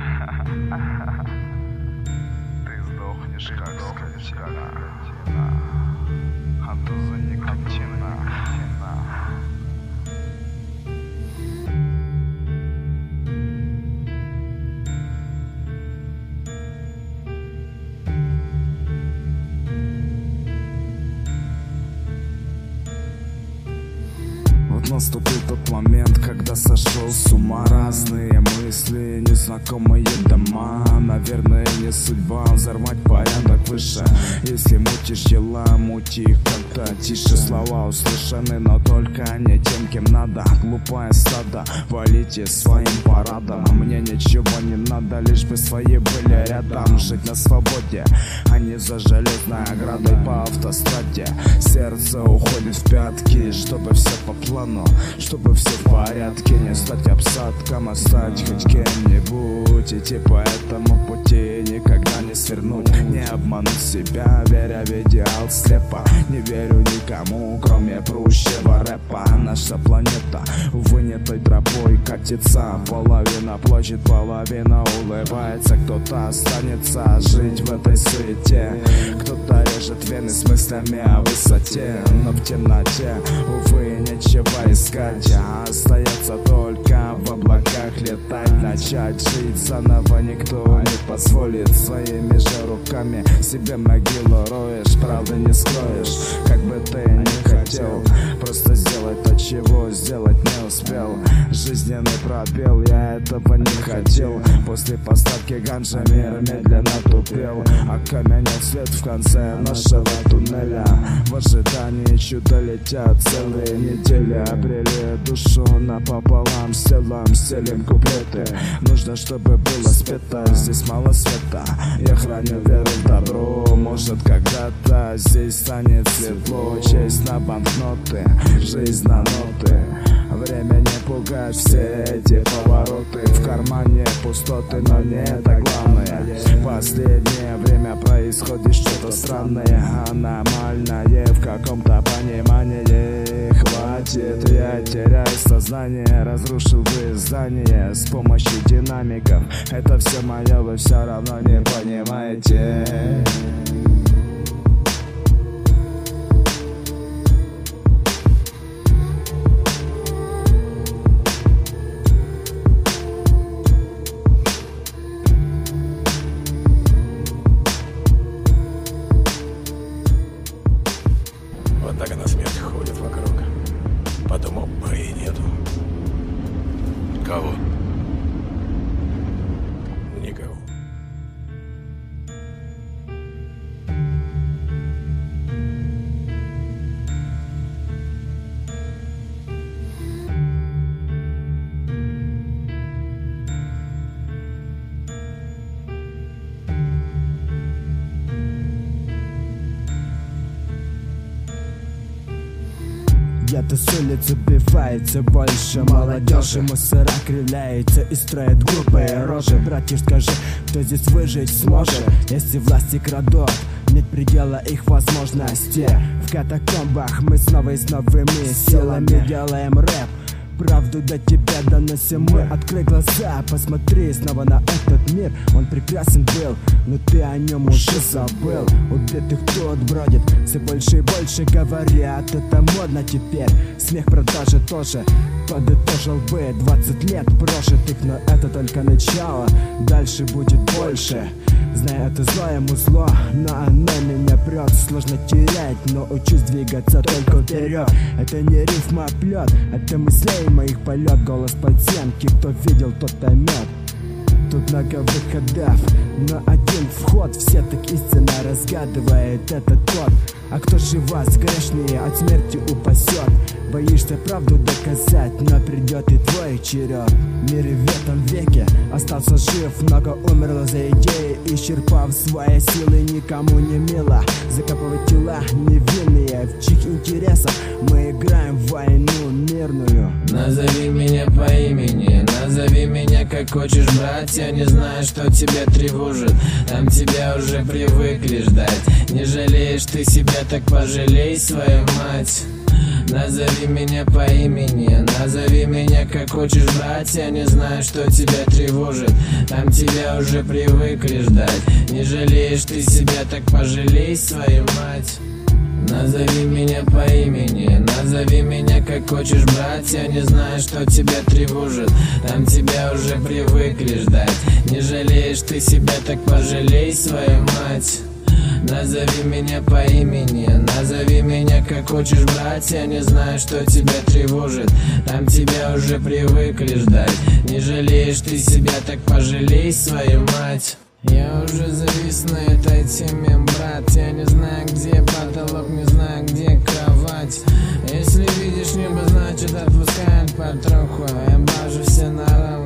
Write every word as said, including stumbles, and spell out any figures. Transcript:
Ты сдохнешь, как скотина, а то за никотина. Наступил тот момент, когда сошел с ума. Разные мысли, незнакомые дома. Наверное, не судьба взорвать порядок выше. Если мутишь дела, мути их как-то тише. Слова услышаны, но только не тем, кем надо. Глупое стадо, валите своим парадом. Мне ничего не надо, лишь бы свои были рядом. Жить на свободе, а не за железной оградой по автостраде. Сердце уходит в пятки, чтобы все по плану, чтобы все в порядке. Не стать обсадком, а стать хоть кем-нибудь. Идти по этому пути, никогда не свернуть. Не обмануть себя, веря в идеал слепо. Не верю никому, кроме прущего рэпа. Наша планета, увы, не той тропой катится. Половина плачет, половина улыбается. Кто-то останется жить в этой суете. Кто-то режет вены с мыслями о высоте. Но в темноте, увы, нечего искать, а остается только в облаках летать. Начать жить заново никто не позволит. Своими же руками себе могилу роешь. Правда не скроешь, как бы ты ни хотел. Просто сделай то, чего сделать не успел. Жизненный пробел, я этого не хотел. После поставки ганжа мир медленно тупел. Окаменел свет в конце нашего туннеля. В ожидании чуда летят целые недели. Обрели душу напополам с телом, стелим куплеты. Нужно, чтобы было спето, здесь мало света. Я храню веру в добро. Может, когда-то здесь станет светло. Честь на банкноты, жизнь на ноты. Время не пугает, все эти повороты. В кармане пустоты, но не это главное. Последнее время происходит что-то странное, аномальное в каком-то понимании. Хватит, я теряю сознание. Разрушил бы здание с помощью динамиков. Это все мое, вы все равно не понимаете. Вот так она смерть ходит вокруг. Подумал бы и нету. Кого? Никого. Где-то с улицы убивается больше молодежи. Мусора кривляется и строят глупые рожи. Братья, скажи, кто здесь выжить сможет, если власти крадут? Нет предела их возможности. В катакомбах мы снова и с новыми силами делаем рэп. Правду до тебя доносим мы. Открой глаза, посмотри снова на этот мир. Он прекрасен был, но ты о нем уже забыл. Убитых тут бродит, все больше и больше говорят. Это модно теперь, смех продажи тоже. Подытожил бы двадцать лет прожитых, но это только начало. Дальше будет больше. Знаю, это злое музло, но оно меня прет. Сложно терять, но учусь двигаться только вперед. Это не рифма, а плет, это мыслей моих полет. Голос подземки, кто видел, тот поймет. Тут много выходов, но один вход. Все так истинно разгадывает этот код. А кто же вас, грешнее, от смерти упасет? Боишься правду доказать, но придет и твой черед. Мир и в этом веке остался жив, много умерло за идеи, исчерпав свои силы. Никому не мило закапывать тела невинные, в чьих интересах мы играем в войну мирную. Назови меня по имени, назови меня как хочешь, брат. Я не знаю, что тебя тревожит, там тебя уже привыкли ждать. Не жалеешь ты себя, так пожалей свою мать. Назови меня по имени, назови меня как хочешь, брать. Я не знаю, что тебя тревожит, там тебя уже привыкли ждать. Не жалеешь ты себя, так пожалей свою мать. Назови меня по имени, назови меня как хочешь, брать. Я не знаю, что тебя тревожит, там тебя уже привыкли ждать. Не жалеешь ты себя, так пожалей свою мать. Назови меня по имени, назови меня как хочешь, брать. Я не знаю, что тебя тревожит, там тебя уже привыкли ждать. Не жалеешь ты себя, так пожалей свою мать. Я уже завис на этой теме, брат. Я не знаю, где потолок, не знаю, где кровать. Если видишь небо, значит отпускает потроху. Я бажу все на равно.